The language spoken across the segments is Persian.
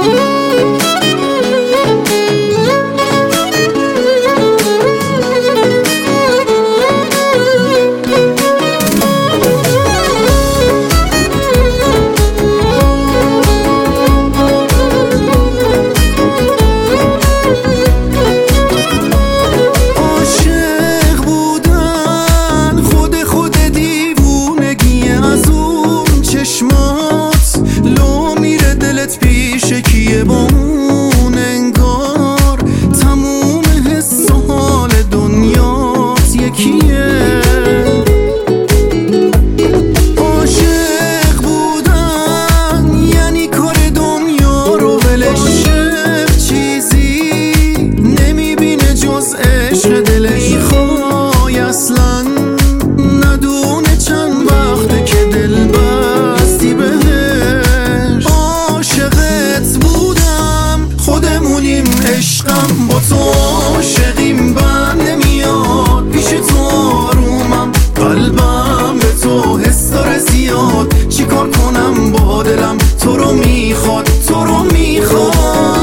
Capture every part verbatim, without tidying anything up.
عشقم با تو عاشقیم بند نمیاد پیش تو آرومم قلبم به تو حس داره زیاد چیکار کنم با دلم تو رو میخواد تو رو میخواد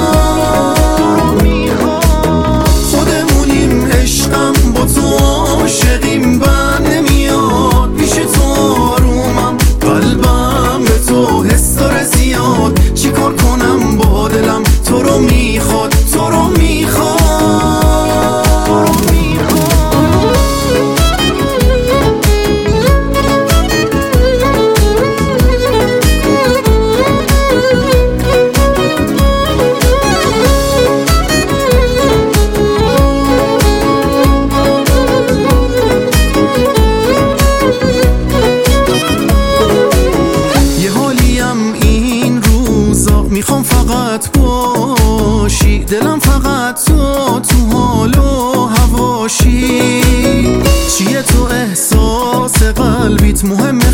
خودمونیم عشقم با تو عاشقیم بند نمیاد پیش تو آرومم قلبم به تو حس داره زیاد چیکار کنم با دلم تو رو میخواد تو رو میخواد یه حالیم این روزا میخوام فقط باشی دلم فقط تو تو حال و هواشی چیه تو احساس قلبیت مهمه